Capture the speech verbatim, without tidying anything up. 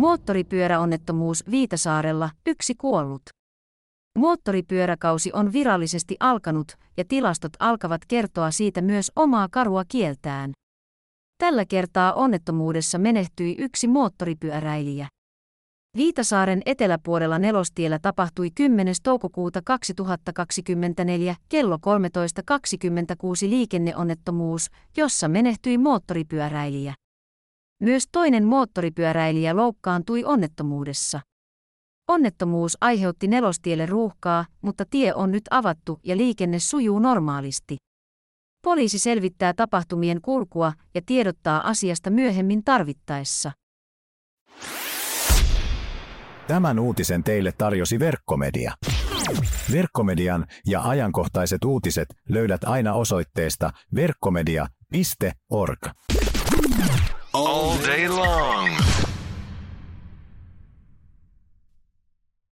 Moottoripyöräonnettomuus Viitasaarella, yksi kuollut. Moottoripyöräkausi on virallisesti alkanut ja tilastot alkavat kertoa siitä myös omaa karua kieltään. Tällä kertaa onnettomuudessa menehtyi yksi moottoripyöräilijä. Viitasaaren eteläpuolella Nelostiellä tapahtui kymmenes toukokuuta kaksituhattakaksikymmentäneljä kello kolmetoista kaksikymmentäkuusi liikenneonnettomuus, jossa menehtyi moottoripyöräilijä. Myös toinen moottoripyöräilijä loukkaantui onnettomuudessa. Onnettomuus aiheutti Nelostielle ruuhkaa, mutta tie on nyt avattu ja liikenne sujuu normaalisti. Poliisi selvittää tapahtumien kulkua ja tiedottaa asiasta myöhemmin tarvittaessa. Tämän uutisen teille tarjosi Verkkomedia. Verkkomedian ja ajankohtaiset uutiset löydät aina osoitteesta verkkomedia piste org. All day long.